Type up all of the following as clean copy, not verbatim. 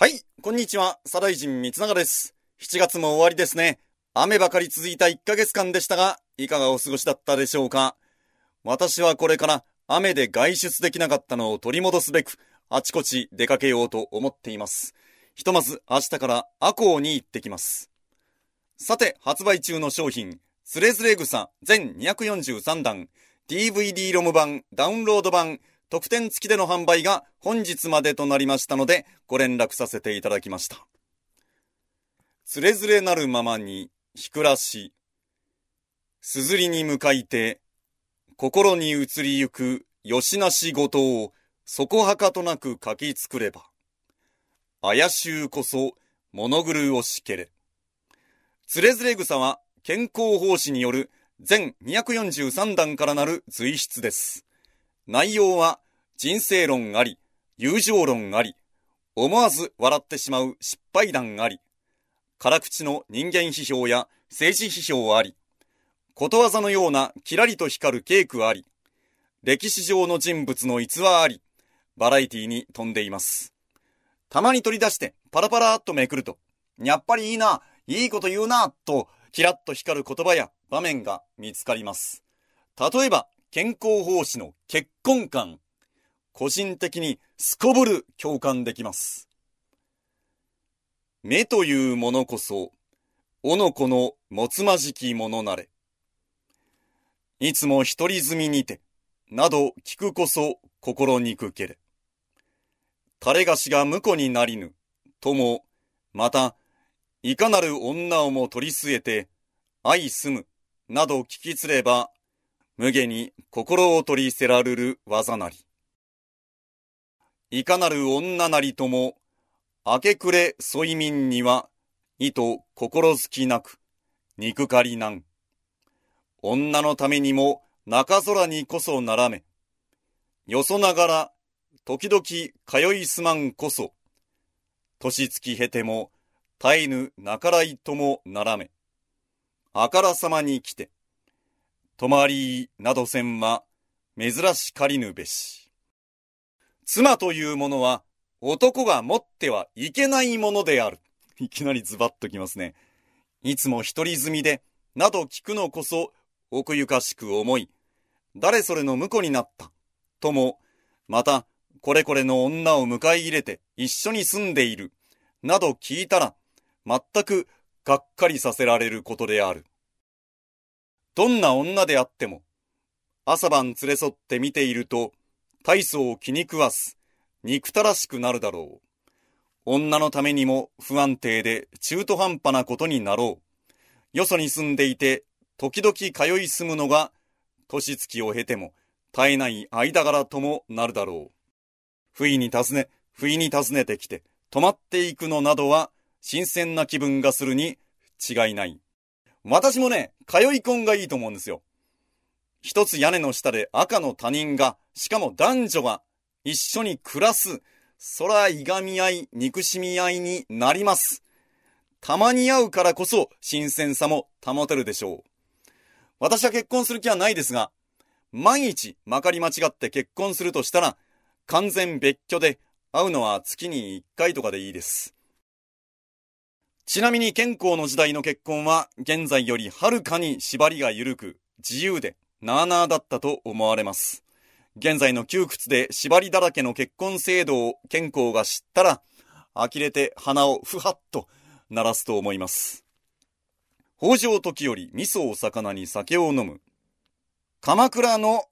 はい、こんにちは。左大臣三永です。7月も終わりですね。雨ばかり続いた1ヶ月間でしたが、いかがお過ごしだったでしょうか。私はこれから雨で外出できなかったのを取り戻すべく、あちこち出かけようと思っています。ひとまず明日から赤穂に行ってきます。さて、発売中の商品、つれづれ草全243弾、DVD ロム版、ダウンロード版、特典付きでの販売が本日までとなりましたので、ご連絡させていただきました。つれづれなるままに、ひくらし、すずりに向かいて、心に移りゆく、よしなしごとを、そこはかとなく書き作れば、あやしゅうこそ、物狂おしけれ。つれづれ草は、健康奉仕による、全243弾からなる随筆です。内容は、人生論あり、友情論あり、思わず笑ってしまう失敗談あり、辛口の人間批評や政治批評あり、ことわざのようなキラリと光るケークあり、歴史上の人物の逸話あり、バラエティに富んでいます。たまに取り出してパラパラっとめくると、やっぱりいいな、いいこと言うな、とキラッと光る言葉や場面が見つかります。例えば、健康奉仕の結婚観。個人的にすこぶる共感できます。目というものこそ、おのこのもつまじきものなれ。いつも一人住みにて、など聞くこそ心憎けれ。垂れがしが婿になりぬ、とも、また、いかなる女をも取り据えて、愛住む、など聞きつれば、無下に心を取りせらるる技なり。いかなる女なりとも、明け暮れ添い民には、意と心づきなく、憎かりなん。女のためにも中空にこそならめ。よそながら、時々通いすまんこそ、年月経ても、絶えぬなからいともならめ。あからさまに来て、泊まりなどせんは、珍しかりぬべし。妻というものは男が持ってはいけないものである。いきなりズバッときますね。いつも一人住みで、など聞くのこそ奥ゆかしく思い、誰それの婿になった。とも、また、これこれの女を迎え入れて一緒に住んでいる。など聞いたら、全くがっかりさせられることである。どんな女であっても、朝晩連れ添って見ていると、大層を気に食わす、憎たらしくなるだろう。女のためにも不安定で中途半端なことになろう。よそに住んでいて、時々通い住むのが、年月を経ても絶えない間柄ともなるだろう。不意に訪ねてきて、泊まっていくのなどは、新鮮な気分がするに違いない。私もね、通い婚がいいと思うんですよ。一つ屋根の下で赤の他人が、しかも男女が一緒に暮らす。そらいがみ合い、憎しみ合いになります。たまに会うからこそ新鮮さも保てるでしょう。私は結婚する気はないですが、毎日まかり間違って結婚するとしたら、完全別居で会うのは月に1回とかでいいです。ちなみに健康の時代の結婚は現在よりはるかに縛りが緩く自由でなあなあだったと思われます。現在の窮屈で縛りだらけの結婚制度を健康が知ったら、呆れて鼻をふはっと鳴らすと思います。北条時より味噌を魚に酒を飲む。鎌倉の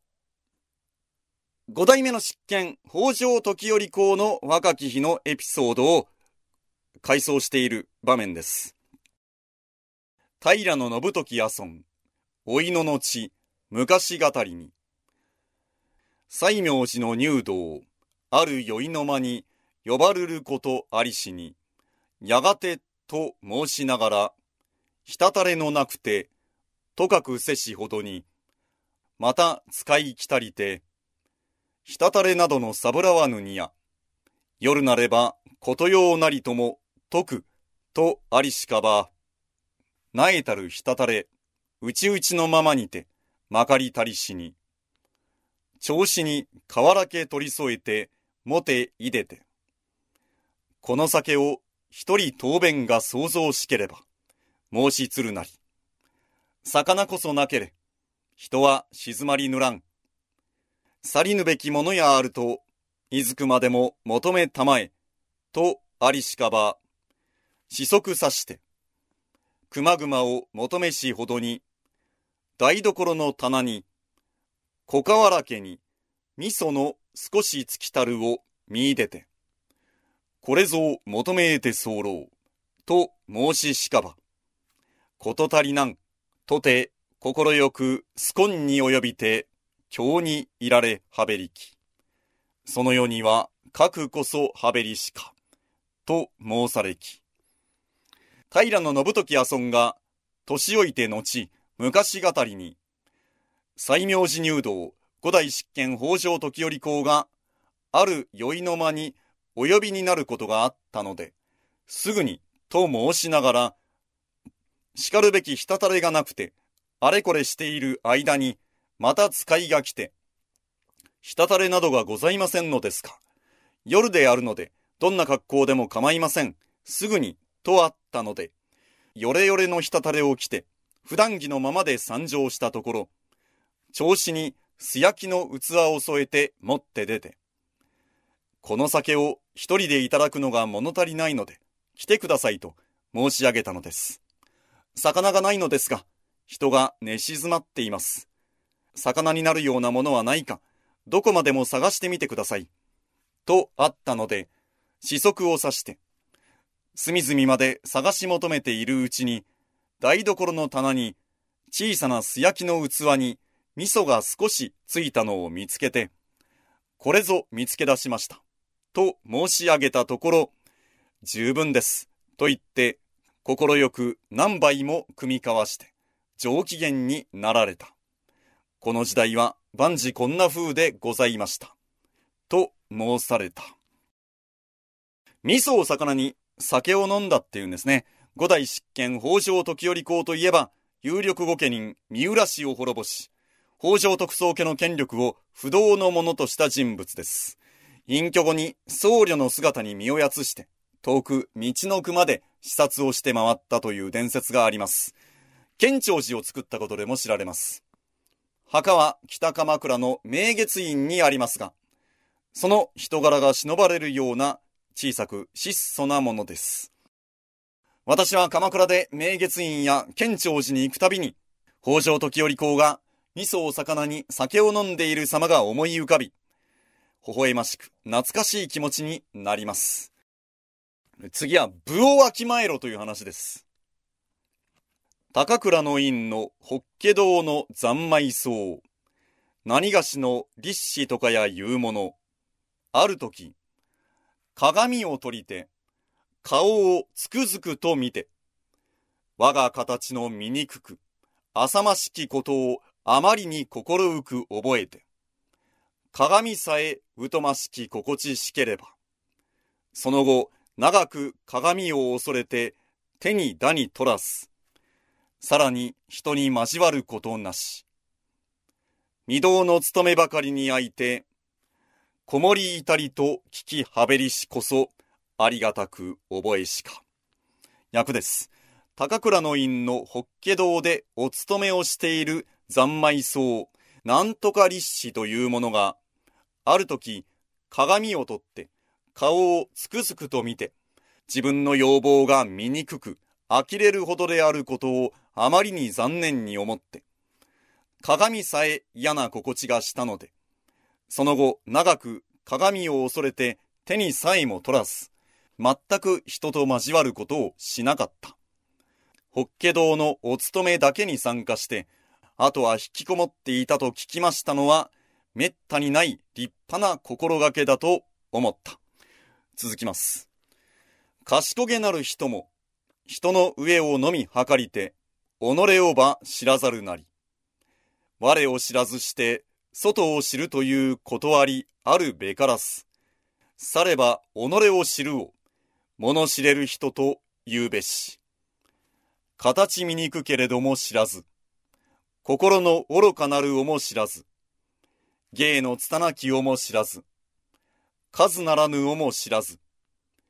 5代目の執権、北条時頼公の若き日のエピソードを回想している場面です。平信時阿孫、おいのの地、昔語りに。西明寺の入道、ある宵の間に呼ばるることありしに、やがてと申しながら、ひたたれのなくて、とかくせしほどに、また使いきたりて、ひたたれなどのさぶらわぬにや、夜なればことようなりとも、とく、とありしかば、なえたるひたたれ、うちうちのままにて、まかりたりしに、調子に瓦け取り添えて、もていでて。 この酒を一人当弁が想像しければ、申しつるなり。魚こそなけれ、人は静まりぬらん。去りぬべきものやあると、いずくまでも求めたまえ、とありしかば、四足さして、くまぐまを求めしほどに、台所の棚に、小河原家に、味噌の少し尽きたるを見出て、これぞ求めえて候、と申ししかば、こと足りなん、とて心よくすこんに及びて、京にいられはべりき。その世には、核こそはべりしか、と申されき。平信時阿尊が、年老いて後、昔語りに、西明寺入道、五代執権北条時頼公が、ある宵の間にお呼びになることがあったので、すぐに、と申しながら、叱るべきしたたれがなくて、あれこれしている間に、また使いが来て、したたれなどがございませんのですか。夜であるので、どんな格好でも構いません。すぐに、とあったので、よれよれのしたたれを着て、普段着のままで参上したところ、銚子に素焼きの器を添えて持って出て、この酒を一人でいただくのが物足りないので、来てくださいと申し上げたのです。魚がないのですが、人が寝静まっています。魚になるようなものはないか、どこまでも探してみてください。とあったので、四足を刺して、隅々まで探し求めているうちに、台所の棚に小さな素焼きの器に味噌が少しついたのを見つけて、これぞ見つけ出しました。と申し上げたところ、十分です。と言って、心よく何杯も酌み交わして、上機嫌になられた。この時代は万事こんな風でございました。と申された。味噌を魚に酒を飲んだっていうんですね。五代執権北条時頼公といえば、有力御家人三浦氏を滅ぼし、北条徳宗家の権力を不動のものとした人物です。隠居後に僧侶の姿に身をやつして、遠く道のくまで視察をして回ったという伝説があります。建長寺を作ったことでも知られます。墓は北鎌倉の明月院にありますが、その人柄が忍ばれるような小さく質素なものです。私は鎌倉で明月院や建長寺に行くたびに、北条時頼公が味噌を魚に酒を飲んでいる様が思い浮かび、微笑ましく懐かしい気持ちになります。次は武をわきまえろという話です。高倉の院の法華堂の三昧草、何がしの立志とかやいうもの、あるとき、鏡を取りて、顔をつくづくと見て、我が形の醜く、浅ましきことをあまりに心浮く覚えて、鏡さえ疎ましき心地しければ、その後、長く鏡を恐れて手に打に取らす。さらに人に交わることなし。御堂の務めばかりにあいて、こもりいたりと聞きはべりしこそ、ありがたく覚えしか。訳です。高倉の院の法華堂でお勤めをしている三昧草、なんとか立志というものが、ある時、鏡を取って、顔をつくづくと見て、自分の要望が醜く、呆れるほどであることをあまりに残念に思って、鏡さえ嫌な心地がしたので、その後長く鏡を恐れて手にさえも取らず、全く人と交わることをしなかった。法華堂のお勤めだけに参加して、あとは引きこもっていたと聞きましたのは、めったにない立派な心がけだと思った。続きます。賢げなる人も、人の上をのみ計りて、己をば知らざるなり。我を知らずして、外を知るという断りあるべからず。されば己を知るを、物知れる人と言うべし。形醜けれども知らず。心の愚かなるをも知らず。芸の拙きをも知らず。数ならぬをも知らず。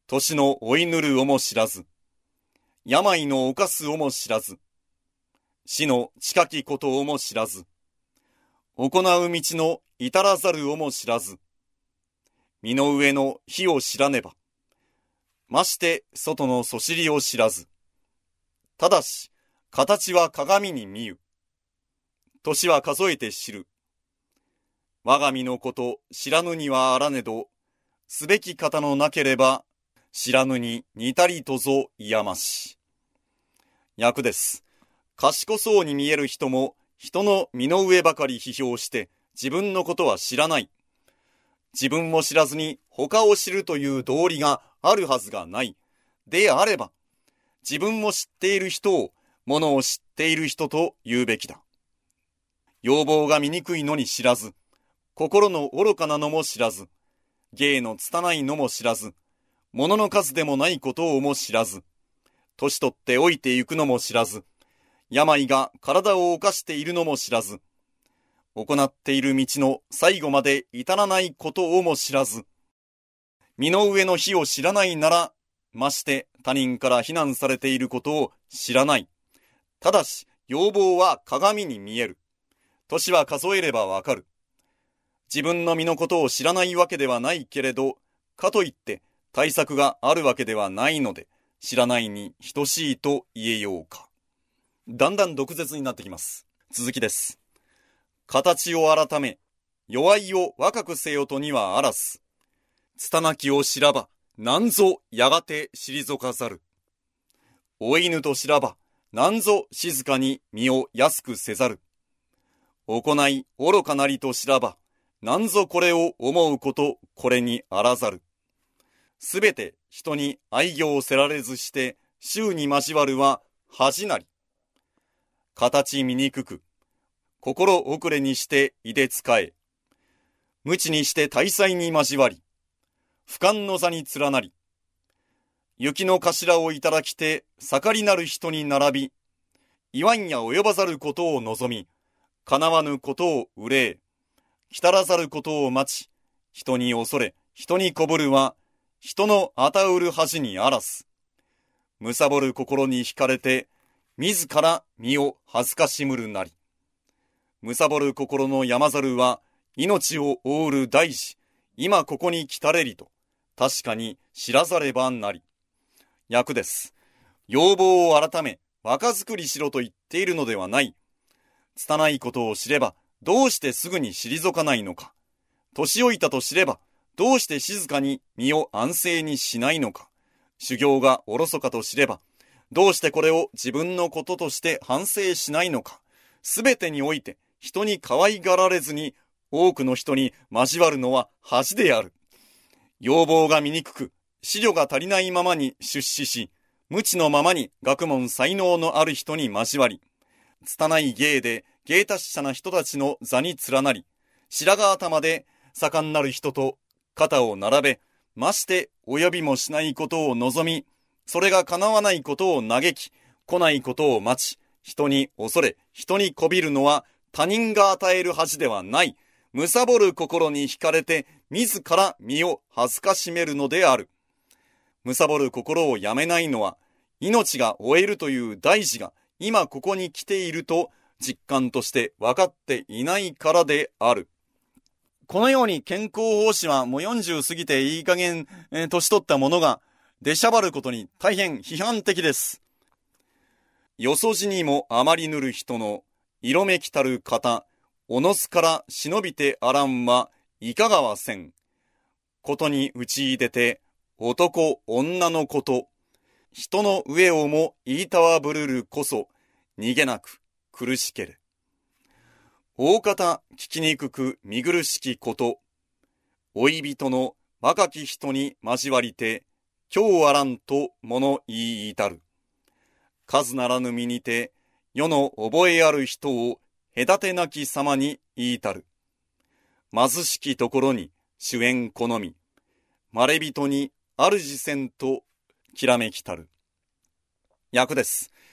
年の追いぬるをも知らず、病の犯すをも知らず、死の近きことをも知らず、行う道の至らざるをも知らず、身の上の火を知らねば、まして外のそしりを知らず、ただし、形は鏡に見ゆ。年は数えて知る。我が身のこと知らぬにはあらねど、すべき方のなければ、知らぬに似たりとぞいやまし。訳です。賢そうに見える人も、人の身の上ばかり批評して、自分のことは知らない。自分を知らずに他を知るという道理があるはずがない。であれば、自分を知っている人を、ものを知っている人と言うべきだ。要望が醜いのに知らず、心の愚かなのも知らず、芸の拙いのも知らず、物の数でもないことをも知らず、年取って老いてゆくのも知らず、病が体を侵しているのも知らず、行っている道の最後まで至らないことをも知らず、身の上の火を知らないなら、まして他人から非難されていることを知らない。ただし、要望は鏡に見える。年は数えればわかる。自分の身のことを知らないわけではないけれど、かといって対策があるわけではないので、知らないに等しいと言えようか。だんだん毒舌になってきます。続きです。形を改め、弱いを若くせよとにはあらず。拙きを知らば、なんぞやがて退かざる。老いぬと知らば、なんぞ静かに身を安くせざる。行い愚かなりと知らば、なんぞこれを思うことこれにあらざる。すべて人に愛情をせられずして、衆に交わるは恥なり。形醜く、心遅れにしていで仕え、無知にして大祭に交わり、俯瞰の座に連なり、雪の頭をいただきて盛りなる人に並び、言わんや及ばざることを望み、叶わぬことを憂え、来たらざることを待ち、人に恐れ、人にこぶるは、人のあたうる恥にあらず。むさぼる心に惹かれて、自ら身を恥ずかしむるなり。むさぼる心の山猿は、命を覆う大事、今ここに来たれりと、確かに知らざればなり。訳です。要望を改め、若作りしろと言っているのではない。拙いことを知れば、どうしてすぐに退かないのか。年老いたと知れば、どうして静かに身を安静にしないのか。修行がおろそかと知れば、どうしてこれを自分のこととして反省しないのか。すべてにおいて、人に可愛がられずに、多くの人に交わるのは恥である。要望が醜く、思慮が足りないままに出資し、無知のままに学問才能のある人に交わり、拙い芸で芸達者な人たちの座に連なり、白髪頭で盛んなる人と肩を並べ、まして及びもしないことを望み、それが叶わないことを嘆き、来ないことを待ち、人に恐れ、人にこびるのは他人が与える恥ではない。むさぼる心に惹かれて、自ら身を恥ずかしめるのである。むさぼる心をやめないのは、命が終えるという大事が今ここに来ていると実感として分かっていないからである。このように健康奉仕はもう40過ぎていい加減、年取った者が出しゃばることに大変批判的です。よそじにもあまりぬる人の色めきたる方、おのすから忍びてあらんはいかがわせん。ことに打ち出て男女のこと、人の上をも言いたわぶるるこそ逃げなく苦しけれ。大方聞きにくく見苦しきこと、老い人の若き人に交わりて、今日あらんと物言い至る。数ならぬ身にて、世の覚えある人を隔てなき様に言いたる。貧しきところに主演好み、まれ人に主せんときらめきたる。訳です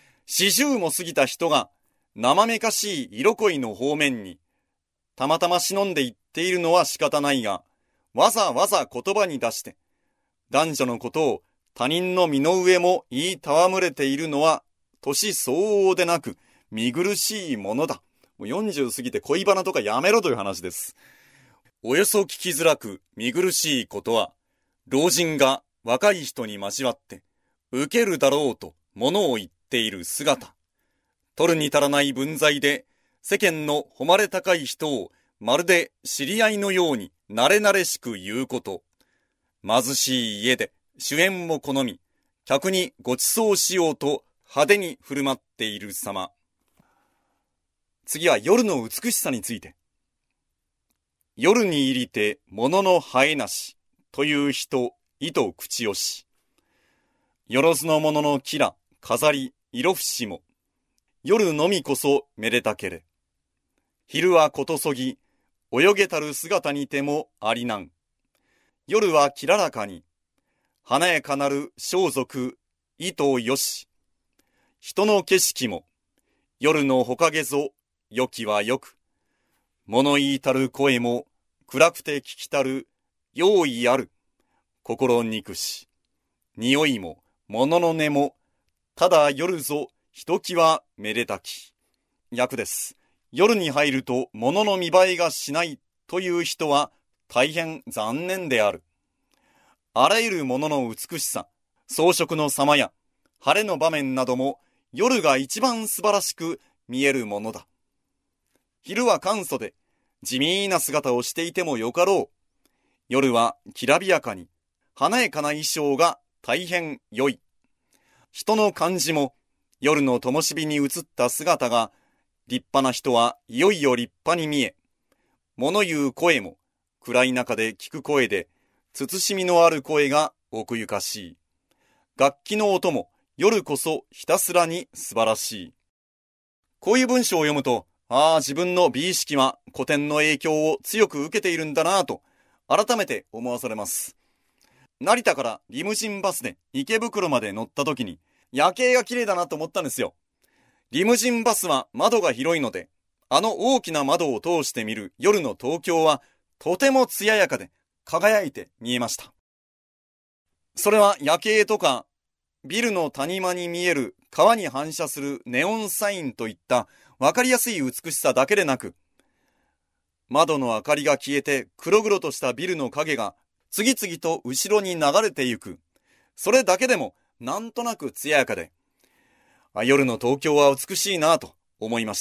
。40も過ぎた人が生めかしい色恋の方面にたまたま忍んで言っているのは仕方ないが、わざわざ言葉に出して男女のことを他人の身の上も言い戯れているのは、年相応でなく、見苦しいものだ。もう40過ぎて恋バナとかやめろという話です。およそ聞きづらく見苦しいことは、老人が若い人に交わって、受けるだろうと物を言っている姿。取るに足らない分際で、世間の誉れ高い人をまるで知り合いのように慣れ慣れしく言うこと。貧しい家で酒宴を好み、客にご馳走しようと派手に振る舞っている様。次は夜の美しさについて。夜に入りて物の生えなしという人、意と口よし。よろずのもののきら、飾り、色節も、夜のみこそめでたけれ。昼はことそぎ、泳げたる姿にてもありなん。夜はきららかに、華やかなる装束、意とよし。人の景色も、夜のほかげぞ、よきはよく。物言いたる声も、暗くて聞きたる、用意ある。心憎し。匂いも、物の音も、ただ夜ぞ、ひときわめでたき。訳です。夜に入ると物の見栄えがしないという人は大変残念である。あらゆるものの美しさ、装飾の様や晴れの場面なども夜が一番素晴らしく見えるものだ。昼は簡素で地味な姿をしていてもよかろう。夜はきらびやかに華やかな衣装が大変良い。人の感じも夜の灯火に映った姿が立派な人はいよいよ立派に見え、物言う声も暗い中で聞く声で慎みのある声が奥ゆかしい。楽器の音も夜こそひたすらに素晴らしい。こういう文章を読むと、自分の美意識は古典の影響を強く受けているんだなぁと改めて思わされます。成田からリムジンバスで池袋まで乗った時に夜景が綺麗だなと思ったんですよ。リムジンバスは窓が広いので、あの大きな窓を通して見る夜の東京はとても艶やかで輝いて見えました。それは夜景とかビルの谷間に見える川に反射するネオンサインといったわかりやすい美しさだけでなく、窓の明かりが消えて黒々としたビルの影が次々と後ろに流れてゆく。それだけでもなんとなく艶やかで、夜の東京は美しいなと思いました。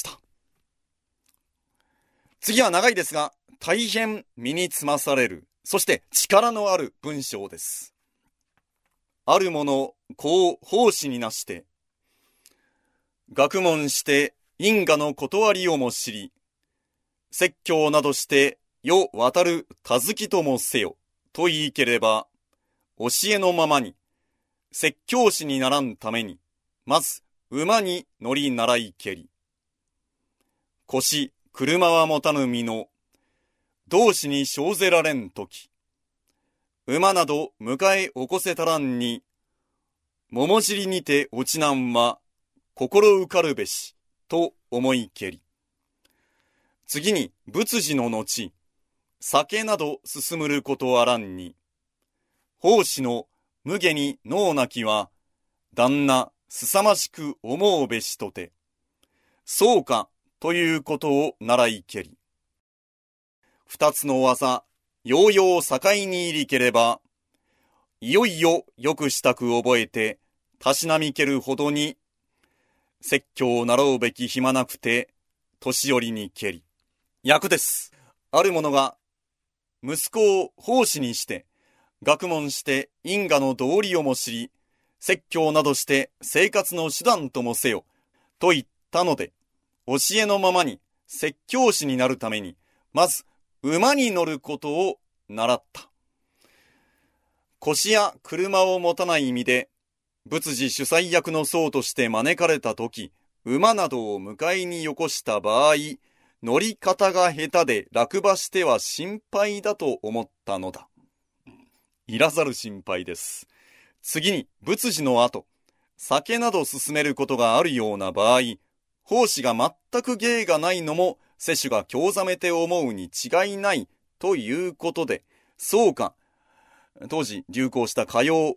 次は長いですが、大変身につまされる、そして力のある文章です。ある者、こう奉仕になして、学問して因果の断りをも知り、説教などして世渡るたずきともせよ、と言いければ、教えのままに、説教師にならんために、まず馬に乗り習いけり。腰、車は持たぬ身の、同志に生ぜられんとき。馬など迎え起こせたらんに、桃尻にて落ちなんは、心浮かるべし、と思いけり。次に、仏事の後、酒など進むることあらんに、奉仕の無下に脳なきは、旦那、すさましく思うべしとて、そうか、ということを習いけり。二つの技、ようよう境に入りければ、いよいよよくしたく覚えて、たしなみけるほどに、説教を習うべき暇なくて、年寄りにけり。訳です。ある者が、息子を奉仕にして、学問して因果の道理をも知り、説教などして生活の手段ともせよ、と言ったので、教えのままに説教師になるために、まず馬に乗ることを習った。腰や車を持たない意味で、仏事主催役の僧として招かれたとき、馬などを迎えによこした場合、乗り方が下手で落馬しては心配だと思ったのだ。いらざる心配です。次に、仏事の後、酒など進めることがあるような場合、奉仕が全く芸がないのも、世主が興ざめて思うに違いないということで、そうか、当時流行した歌謡を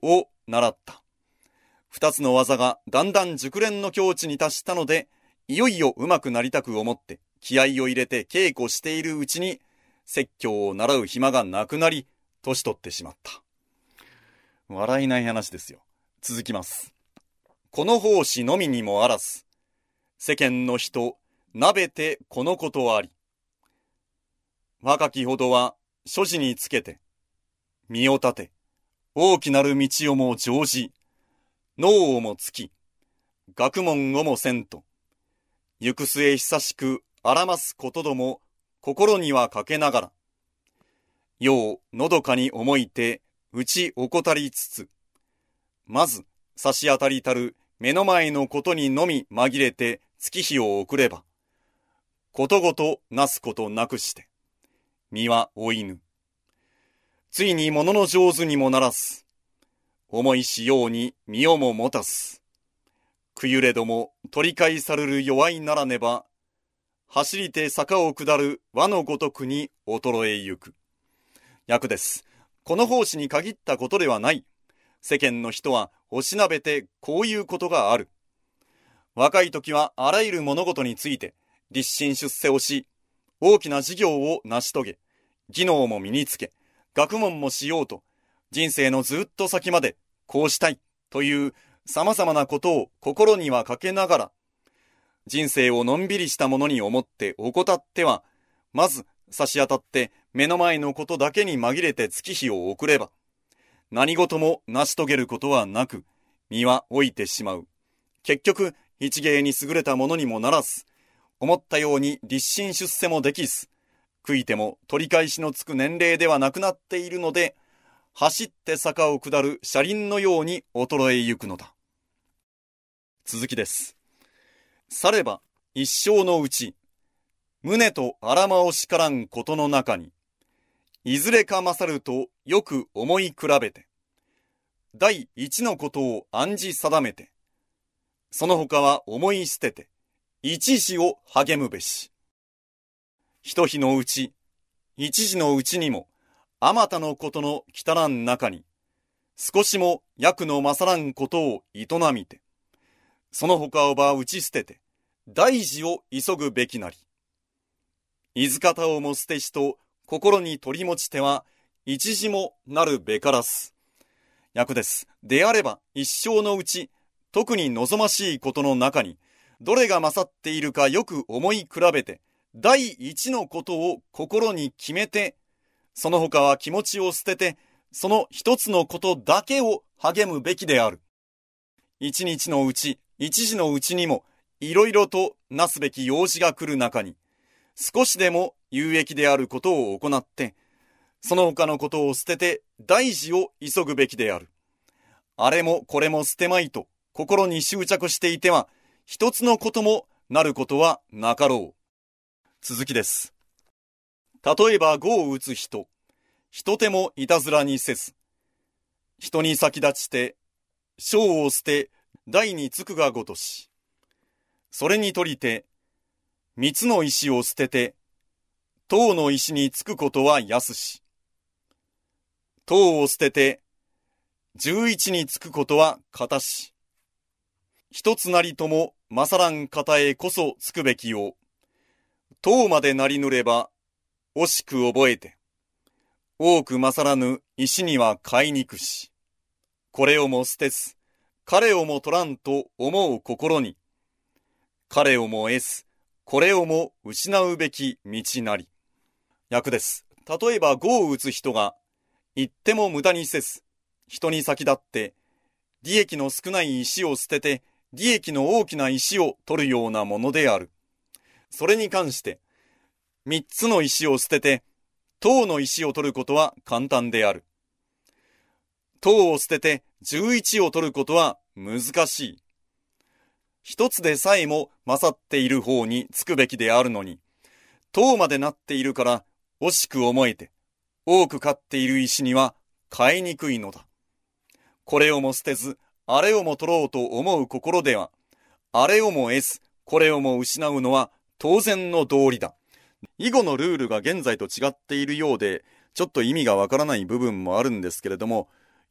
習った。二つの技がだんだん熟練の境地に達したので、いよいよ上手くなりたく思って気合を入れて稽古しているうちに、説教を習う暇がなくなり、年取ってしまった。笑いない話ですよ。続きます。この奉仕のみにもあらず、世間の人、なべてこのことあり。若きほどは所持につけて、身を立て、大きなる道をも乗じ、脳をもつき、学問をもせんと、行く末久しくあらますことども、心にはかけながら、ようのどかに思いて、うち怠りつつ、まず差し当たりたる目の前のことにのみ紛れて月日を送れば、ことごとなすことなくして、身は負いぬ。ついに物の上手にもならす。思いしように身をも持たす。くゆれども取り返される弱いならねば、走りて坂を下る輪のごとくに衰えゆく。訳です。この奉仕に限ったことではない。世間の人はおしなべてこういうことがある。若い時はあらゆる物事について立身出世をし、大きな事業を成し遂げ、技能も身につけ、学問もしようと、人生のずっと先までこうしたいという様々なことを心にはかけながら、人生をのんびりしたものに思って怠っては、まず差し当たって目の前のことだけに紛れて月日を送れば、何事も成し遂げることはなく、身は老いてしまう。結局、一芸に優れたものにもならず、思ったように立身出世もできず、悔いても取り返しのつく年齢ではなくなっているので、走って坂を下る車輪のように衰えゆくのだ。続きです。されば一生のうち、胸と荒間を叱らんことの中に、いずれか勝るとよく思い比べて、第一のことを暗示定めて、その他は思い捨てて、一時を励むべし。一日のうち、一時のうちにも、あまたのことの汚らん中に、少しも役の勝らんことを営みて、その他をば打ち捨てて、大事を急ぐべきなり。いずかたをも捨てしと心に取り持ちては、一時もなるべからす。訳です。であれば一生のうち、特に望ましいことの中に、どれが勝っているかよく思い比べて、第一のことを心に決めて、その他は気持ちを捨てて、その一つのことだけを励むべきである。一日のうち、一時のうちにも、いろいろとなすべき用事が来る中に、少しでも有益であることを行って、その他のことを捨てて大事を急ぐべきである。あれもこれも捨てまいと心に執着していては、一つのこともなることはなかろう。続きです。例えば碁を打つ人、人手もいたずらにせず、人に先立ちて、将を捨て台につくがごとし、それに取りて、三つの石を捨てて、塔の石につくことは安し、塔を捨てて、11につくことは堅し、一つなりとも勝らん方へこそつくべきよう、塔までなりぬれば、惜しく覚えて、多く勝らぬ石には買いにくし、これをも捨てず、彼をも取らんと思う心に、彼をも得ず、これをも失うべき道なり。訳です。例えば碁を打つ人が、言っても無駄にせず、人に先立って、利益の少ない石を捨てて、利益の大きな石を取るようなものである。それに関して、三つの石を捨てて、塔の石を取ることは簡単である。塔を捨てて11を取ることは難しい。一つでさえも勝っている方につくべきであるのに、塔までなっているから惜しく思えて、多く勝っている石には買いにくいのだ。これをも捨てず、あれをも取ろうと思う心では、あれをも得ず、これをも失うのは当然の道理だ。囲碁のルールが現在と違っているようで、ちょっと意味がわからない部分もあるんですけれども、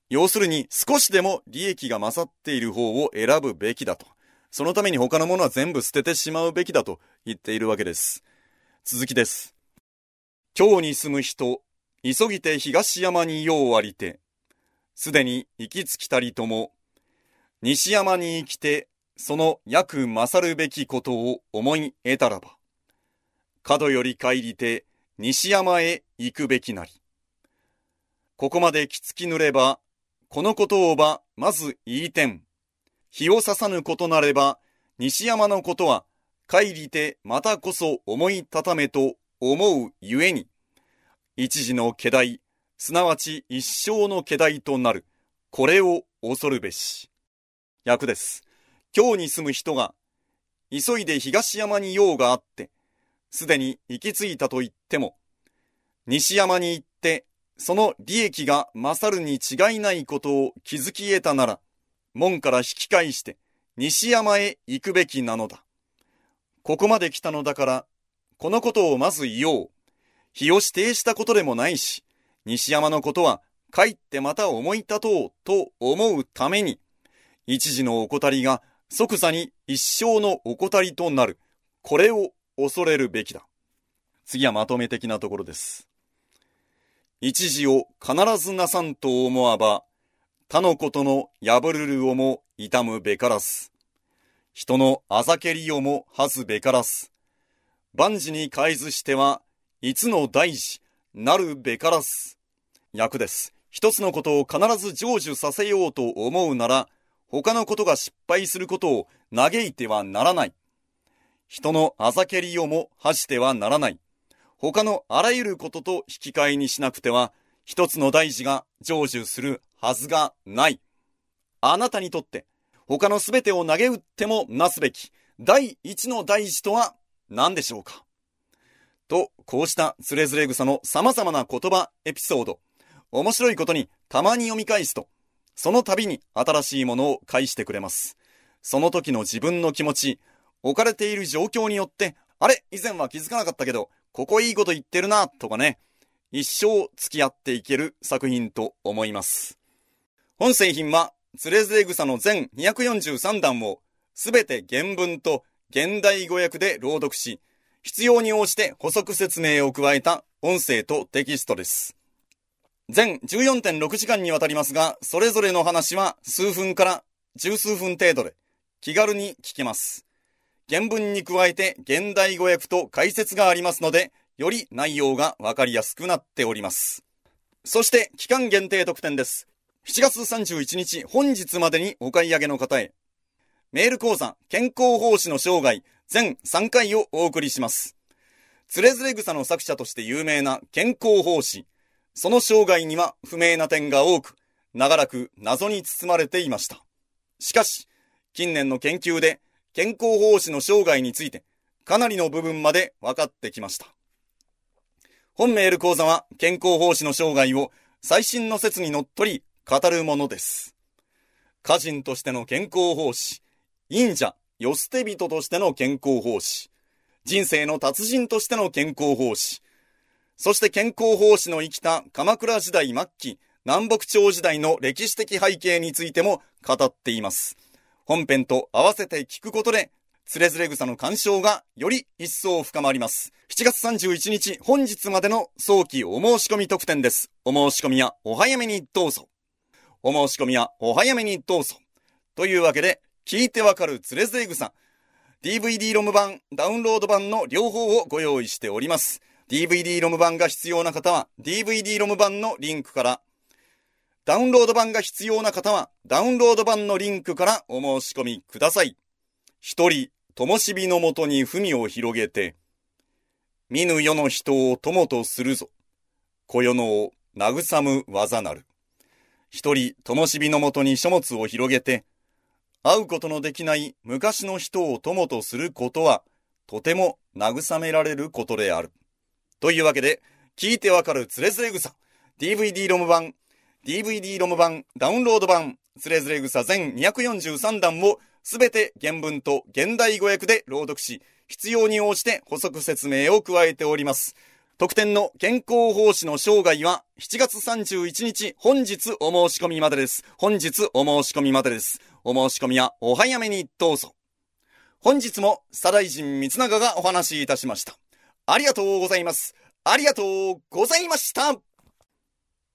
要するに少しでも利益が勝っている方を選ぶべきだと。そのために他のものは全部捨ててしまうべきだと言っているわけです。続きです。京に住む人、急ぎて東山に用ありて、すでに行き着きたりとも、西山に生きて、その約勝るべきことを思い得たらば、角より帰りて西山へ行くべきなり。ここまできつきぬれば、このことをばまず言いてん。日を刺さぬことなれば、西山のことは帰りてまたこそ思いたためと思うゆえに、一時の気代、すなわち一生の気代となる。これを恐るべし。訳です。京に住む人が、急いで東山に用があって、すでに行き着いたと言っても、西山に行って、その利益が勝るに違いないことを気づき得たなら、門から引き返して、西山へ行くべきなのだ。ここまで来たのだから、このことをまず言おう。日を指定したことでもないし、西山のことは帰ってまた思い立とうと思うために、一時の怠りが即座に一生の怠りとなる。これを恐れるべきだ。次はまとめ的なところです。一時を必ずなさんと思わば、他のことの破るるをも痛むべからず。人のあざけりをも恥ずべからず。万事に変えずしては、いつの大事なるべからず。訳です。一つのことを必ず成就させようと思うなら、他のことが失敗することを嘆いてはならない。人のあざけりをも恥してはならない。他のあらゆることと引き換えにしなくては、一つの大事が成就するはずがない。あなたにとって、他のすべてを投げ打ってもなすべき、第一の大事とは何でしょうか。と、こうしたつれづれ草の様々な言葉、エピソード、面白いことにたまに読み返すと、その度に新しいものを返してくれます。その時の自分の気持ち、置かれている状況によって、あれ、以前は気づかなかったけど、ここいいこと言ってるな、とかね、一生付き合っていける作品と思います。本製品は、つれづれ草の全243段を、すべて原文と現代語訳で朗読し、必要に応じて補足説明を加えた音声とテキストです。全 14.6 時間にわたりますが、それぞれの話は数分から十数分程度で気軽に聞けます。原文に加えて現代語訳と解説がありますので、より内容がわかりやすくなっております。そして期間限定特典です。7月31日本日までにお買い上げの方へ、メール講座健康奉仕の生涯全3回をお送りします。つれづれ草の作者として有名な健康奉仕、その生涯には不明な点が多く、長らく謎に包まれていました。しかし、近年の研究で健康奉仕の生涯についてかなりの部分まで分かってきました。本メール講座は健康奉仕の生涯を最新の説にのっとり語るものです。歌人としての健康奉仕、忍者、世捨て人としての健康奉仕、人生の達人としての健康奉仕、そして健康奉仕の生きた鎌倉時代末期、南北朝時代の歴史的背景についても語っています。本編と合わせて聞くことで、つれづれ草の鑑賞がより一層深まります。7月31日本日までの早期お申し込み特典です。お申し込みはお早めにどうぞ。お申し込みはお早めにどうぞ。というわけで、聞いてわかるつれづれ草、DVD ロム版、ダウンロード版の両方をご用意しております。DVD ロム版が必要な方は DVD ロム版のリンクから、ダウンロード版が必要な方はダウンロード版のリンクからお申し込みください。一人、灯火のもとに文を広げて、見ぬ世の人を友とするぞ。小世のを慰む技なる。一人、灯火のもとに書物を広げて、会うことのできない昔の人を友とすることは、とても慰められることである。というわけで、聞いてわかるつれづれ草、DVD ロム版、DVD ロム版、ダウンロード版、つれづれ草全243段をすべて原文と現代語訳で朗読し、必要に応じて補足説明を加えております。 特典の健康奉仕の生涯は7月31日本日お申し込みまでです。本日お申し込みまでです。お申し込みはお早めにどうぞ。本日も左大臣光永がお話しいたしました。ありがとうございます。ありがとうございました。